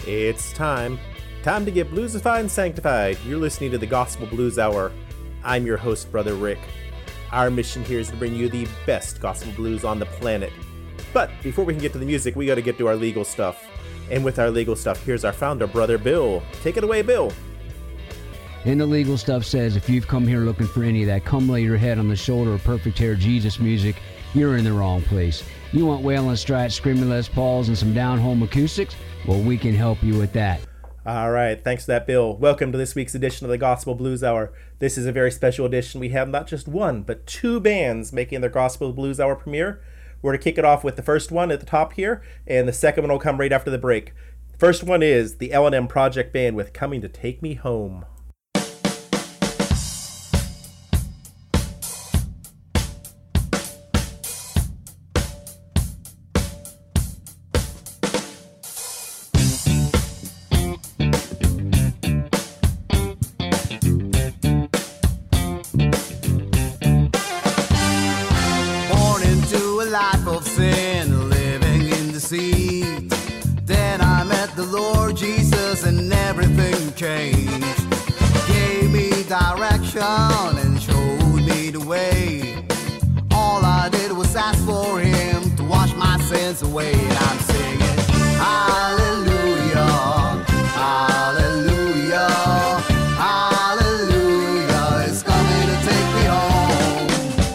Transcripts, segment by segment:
It's time. Time to get bluesified and sanctified. You're listening to the Gospel Blues Hour. I'm your host, Brother Rick. Our mission here is to bring you the best gospel blues on the planet. But before we can get to the music, we got to get to our legal stuff. And with our legal stuff, here's our founder, Brother Bill. Take it away, Bill. And the legal stuff says if you've come here looking for any of that come lay your head on the shoulder of perfect hair Jesus music, you're in the wrong place. You want wailing strats, screaming Les Pauls, and some down-home acoustics? Well, we can help you with that. All right, thanks for that, Bill. Welcome to this week's edition of the Gospel Blues Hour. This is a very special edition. We have not just one, but two bands making their Gospel Blues Hour premiere. We're going to kick it off with the first one at the top here, and the second one will come right after the break. First one is the L&M Project Band with Coming to Take Me Home. And showed me the way. All I did was ask for him to wash my sins away. And I'm singing hallelujah, hallelujah, hallelujah. It's coming to take me home.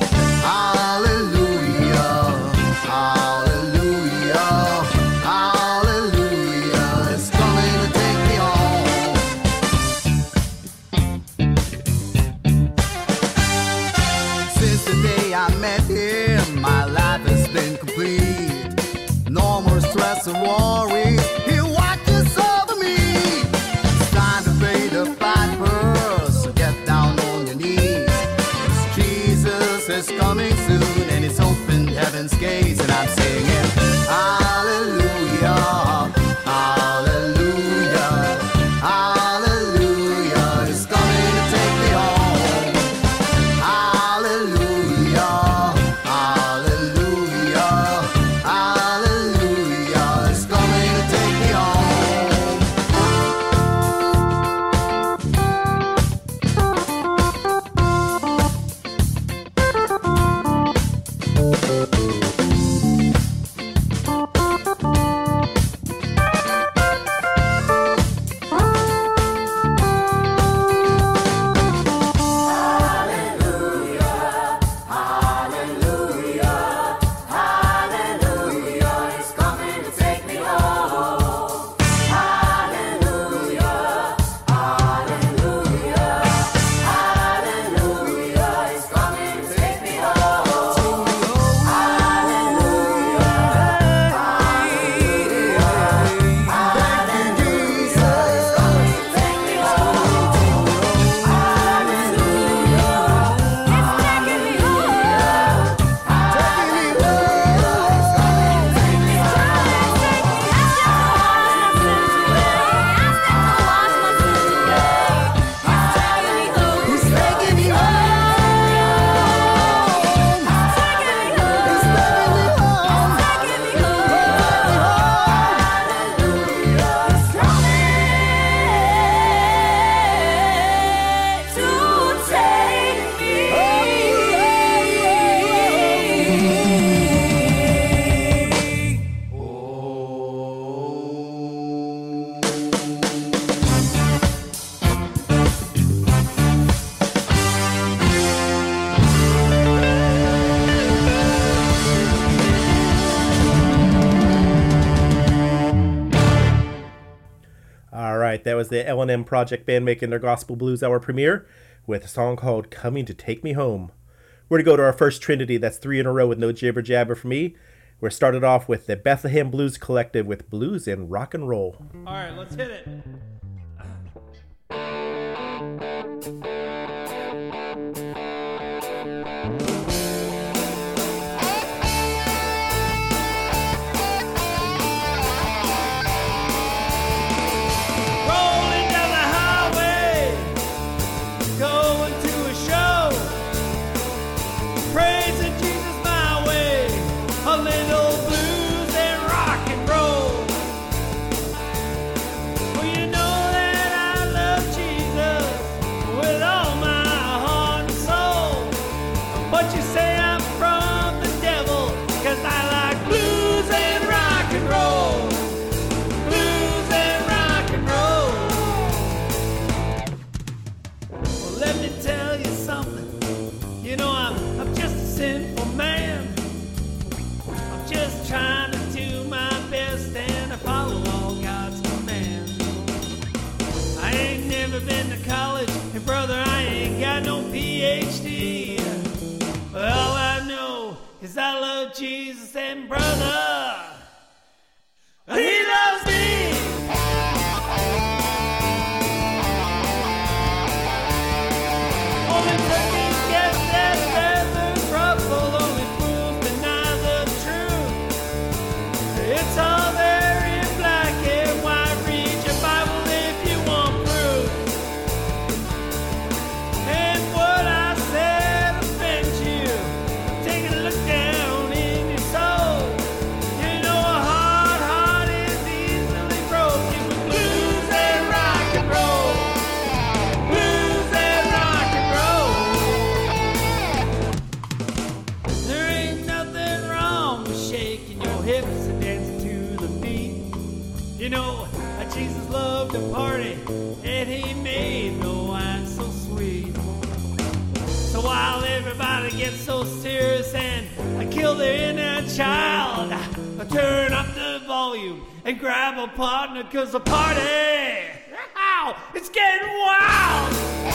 Hallelujah, hallelujah, hallelujah. It's coming to take me home. Since the day I met him, my life has been complete. No more stress or worry, he watches over me. It's time to pay the piper, so get down on your knees. 'Cause Jesus is coming soon, and he's opened heaven's gates. And I'm singing hallelujah, hallelujah, hallelujah. He's coming to take me home. Hallelujah, hallelujah, hallelujah. It's coming to take me home. That was the L&M Project Band making their Gospel Blues Hour premiere with a song called Coming to Take Me Home. We're going to go to our first trinity. That's 3 in a row with no jibber jabber for me. We're started off with the Bethlehem Blues Collective with Blues and Rock and Roll. All right, let's hit it. what you say I'm from the devil, 'cause I like blues and rock and roll. Blues and rock and roll. Well, let me tell you something. You know, I'm just a sinful man. I'm just trying to do my best and I follow all God's commands. I ain't never been to college, and brother, I ain't got no PhD. But all I know is I love Jesus, and brother, he loves me. Only turkeys get their feathers ruffled, only fools deny the truth. It's all there in black and white. Read your Bible if you want proof. And what I said offends you, take a look down in your soul. You know a hard heart is easily broken with blues and rock and roll. Blues and rock and roll. There ain't nothing wrong with shaking your hips and dancing to the beat. You know, Jesus loved to party, and he made the wine so sweet. So while everybody gets so serious and kill their inner child, turn up the volume and grab a partner, 'cause the party, ow, it's getting wild.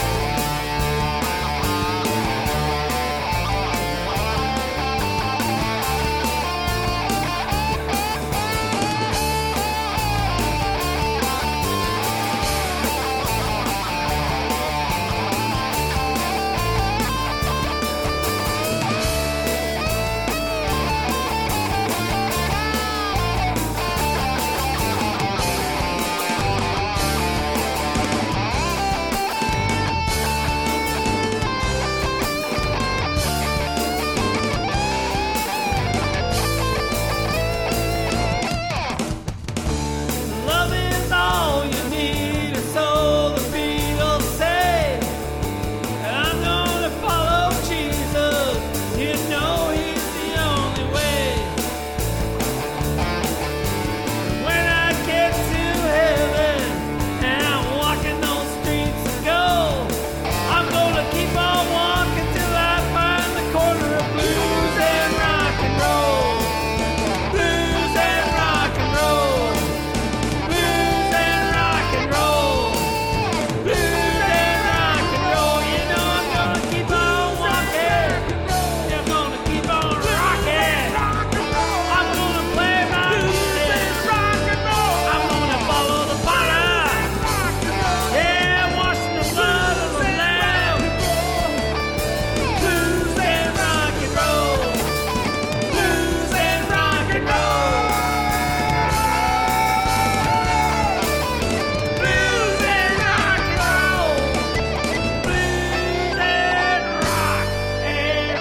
Love is all you need, or so the Beatles say. I'm gonna follow Jesus, you know he's the only way. When I get to heaven and I'm walking those streets of gold, I'm gonna keep on walking till I find the corner of blues and rock and roll. Blues and rock and roll. Blues and rock and roll. Blues and rock and roll. You know I'm gonna keep on walking. I'm gonna keep on rocking. I'm gonna play my music. I'm gonna follow the potter. Yeah, washing the blood of the lamb. Blues and rock and roll. Blues and rock and roll. Blues and rock and roll. Blues and rock and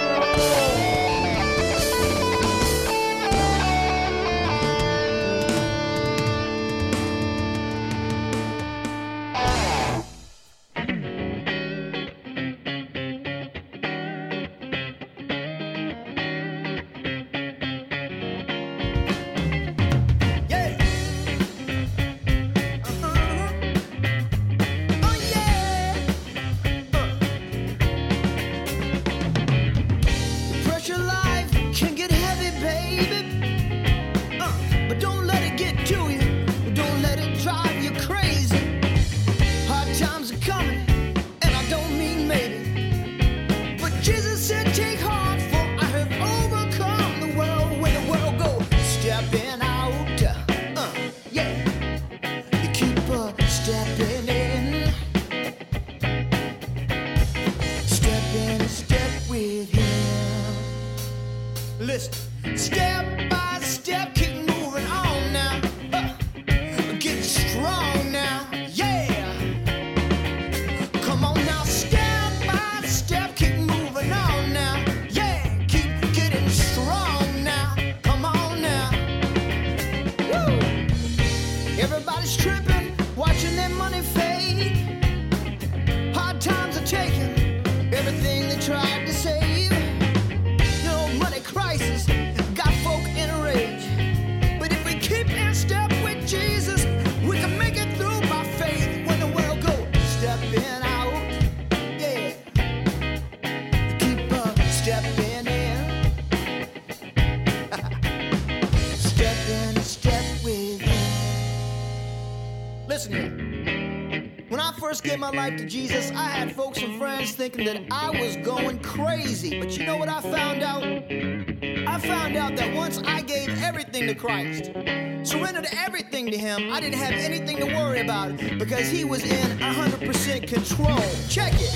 Yeah. Oh yeah. Pressure life can get heavy, baby. But don't let it get to you. Don't let it drive you crazy. Hard times are coming, and I don't mean maybe. But Jesus said, take heart, for I have overcome the world. When the world goes stepping out, yeah, you keep stepping in. Step in and step with him. Listen, step by step, keep moving on now. Get strong now, yeah. Come on now, step by step, keep moving on now. Yeah, keep getting strong now. Come on now. Woo! Everybody's tripping, watching their money fade. Hard times are taking everything they tried to save. first gave my life to Jesus, I had folks and friends thinking that I was going crazy. But you know what I found out? I found out that once I gave everything to Christ, surrendered everything to Him, I didn't have anything to worry about because He was in 100% control. Check it.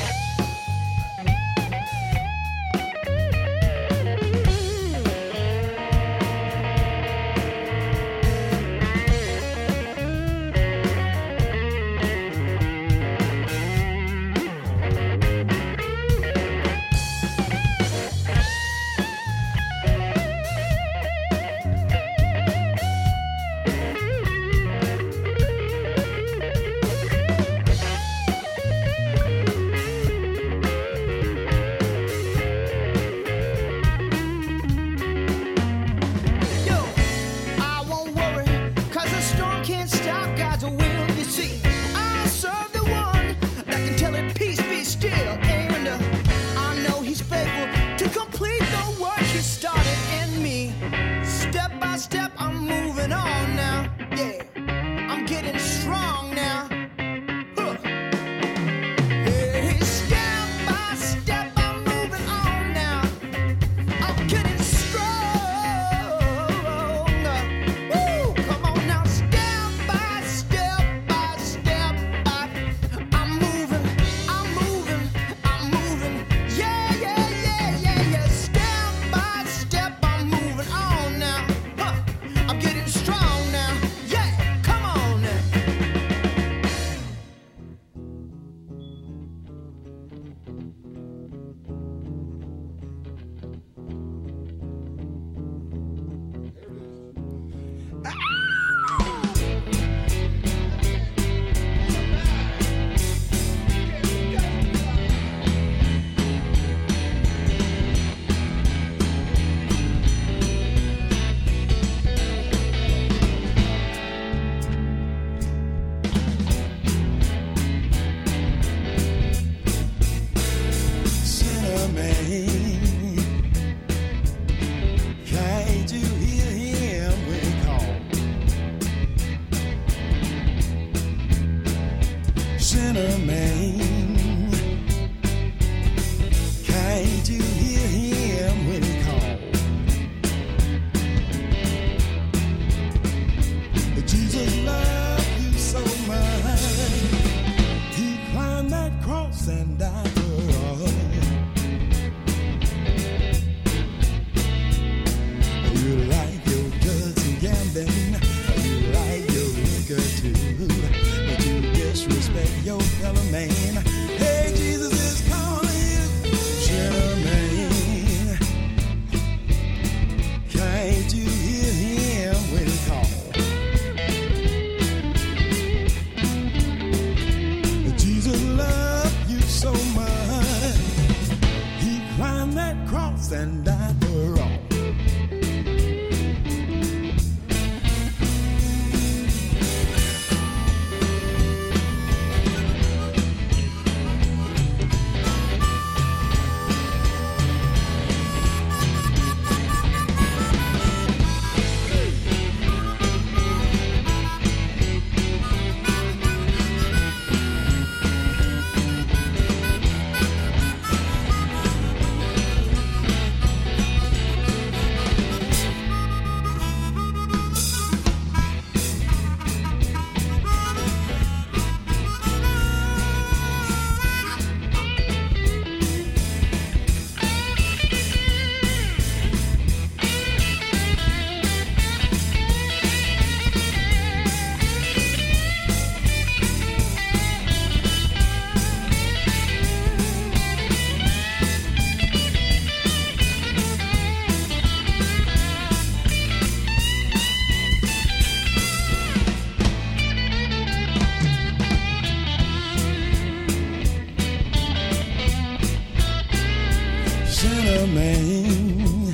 man.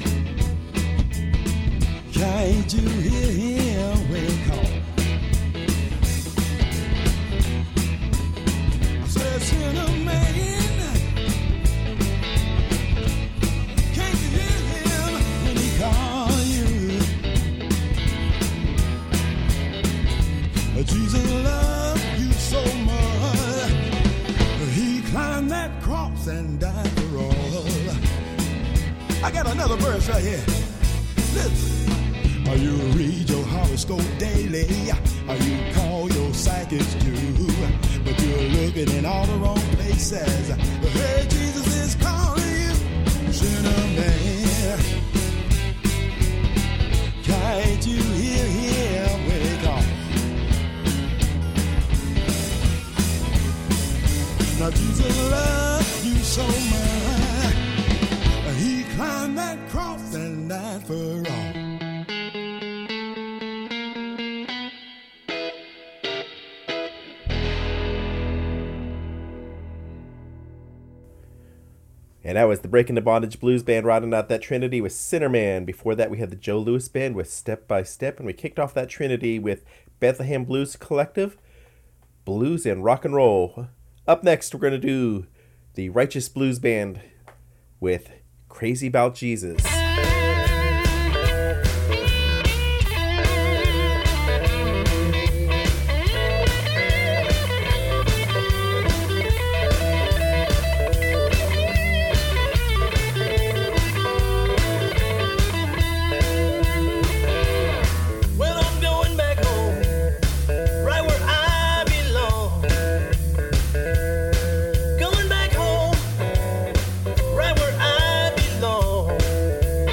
Can't you hear him when he calls? I said, sinner man, can't you hear him when he calls you? Jesus loves you so much. I got another verse right here. Listen. You read your horoscope daily. You call your psychics too. But you're looking in all the wrong places. Hey, Jesus is calling you, sinner man. Can't you hear him when he calls? Now Jesus loves you so much. He climbed that cross and died for all. And that was the Breaking the Bondage Blues Band rounding out that trinity with Sinner Man. Before that, we had the Joe Louis Band with Step by Step. And we kicked off that trinity with Bethlehem Blues Collective, Blues and Rock and Roll. Up next, we're going to do the Righteous Blues Band with Crazy About Jesus. Going back home, right where I belong.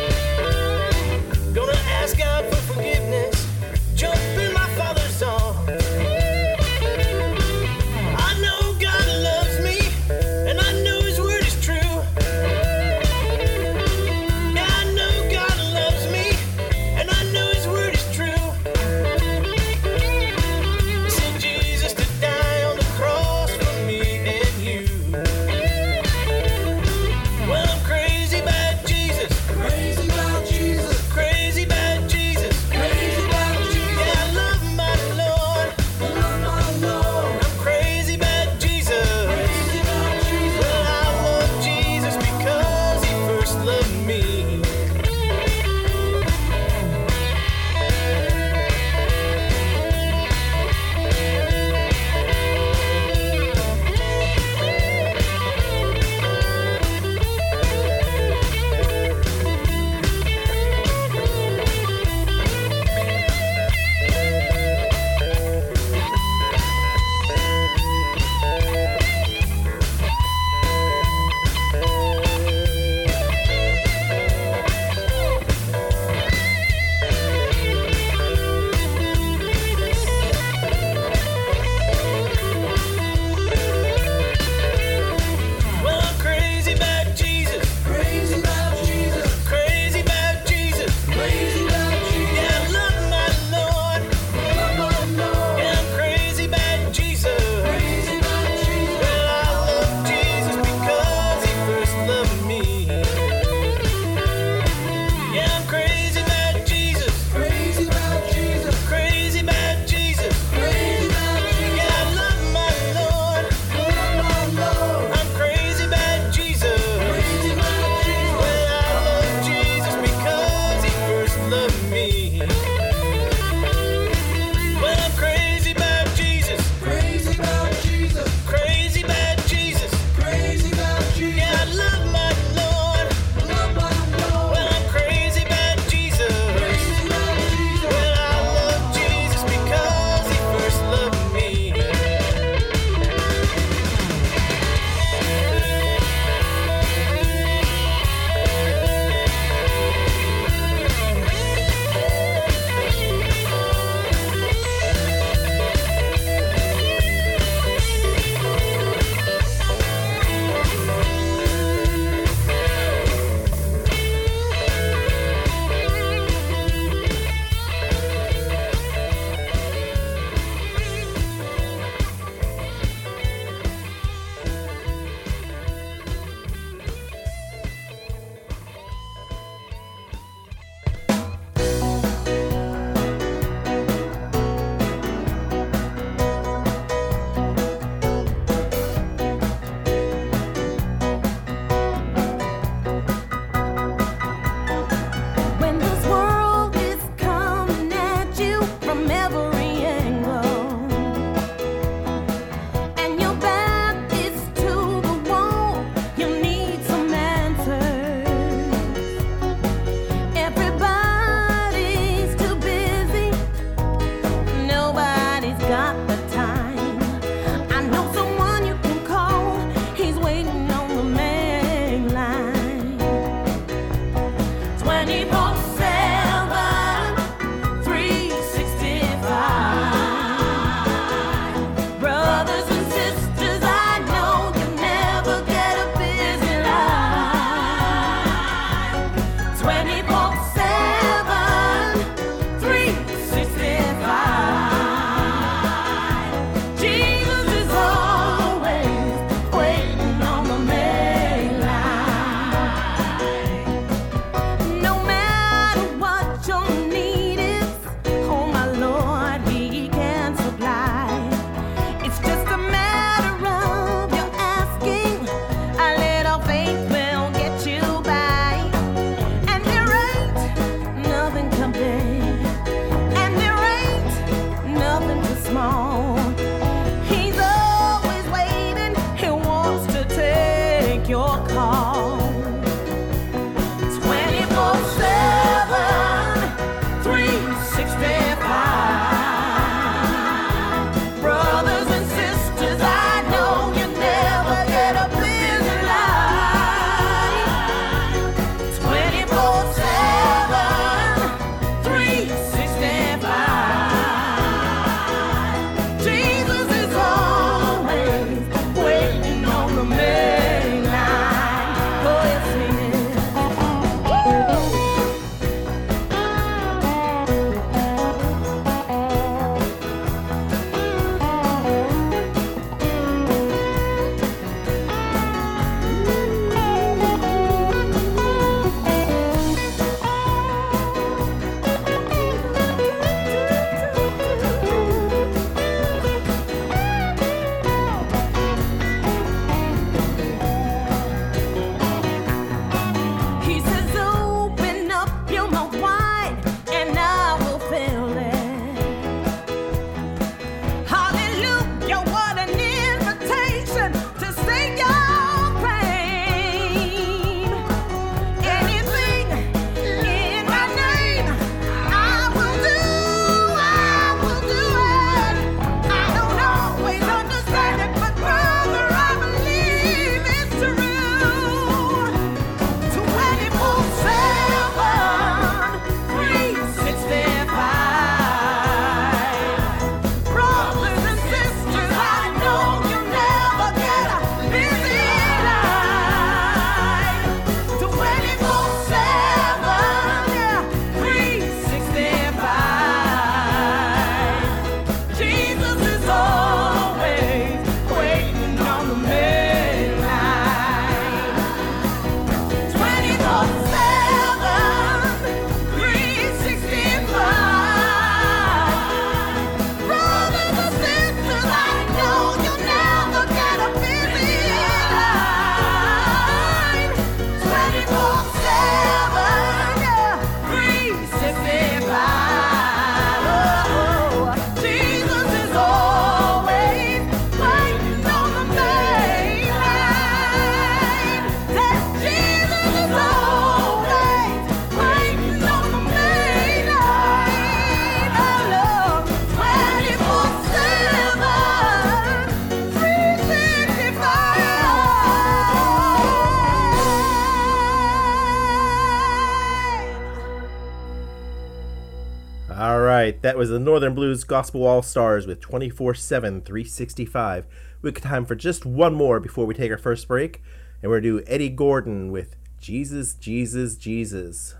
right, that was the Northern Blues Gospel All-Stars with 24/7, 365. We got time for just one more before we take our first break, and we're going to do Eddie Gordon with Jesus, Jesus, Jesus.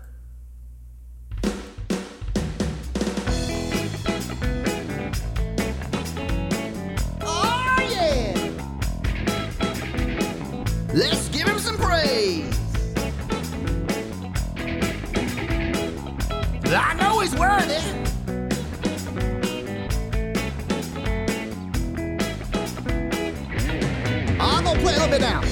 Oh, yeah! Let's give him some praise. I know he's worthy. I'm gonna play a little bit now.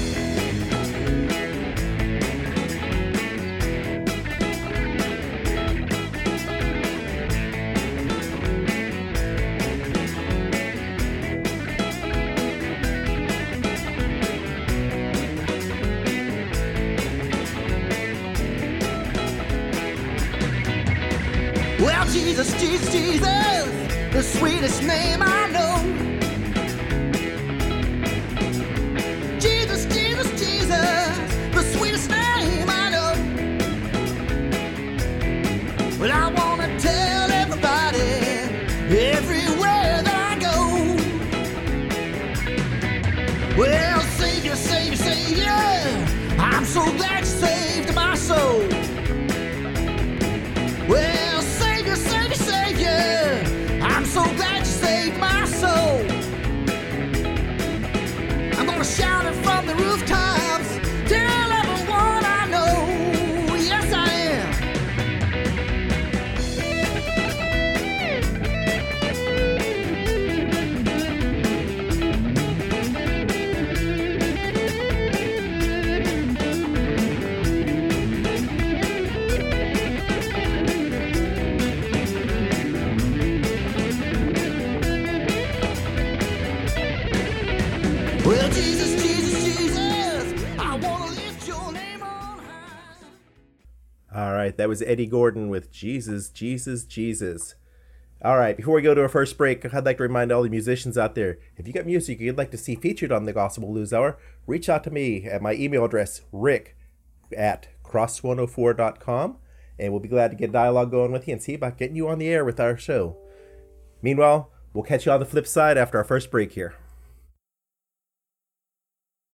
Well, Jesus, Jesus, Jesus, the sweetest name I know. Jesus, Jesus, Jesus, the sweetest name I know. Well, Savior, Savior, Savior, I'm so glad you saved my soul. I'm gonna shout it from the rooftops, tell everyone I know. Yes, I am. Well, Jesus, Jesus, Jesus, I wanna lift your name on high. All right, that was Eddie Gordon with Jesus, Jesus, Jesus. All right, before we go to our first break, I'd like to remind all the musicians out there, if you got music you'd like to see featured on the Gospel Blues Hour, reach out to me at my email address, rick@cross104.com, and we'll be glad to get dialogue going with you and see about getting you on the air with our show. Meanwhile, we'll catch you on the flip side after our first break here.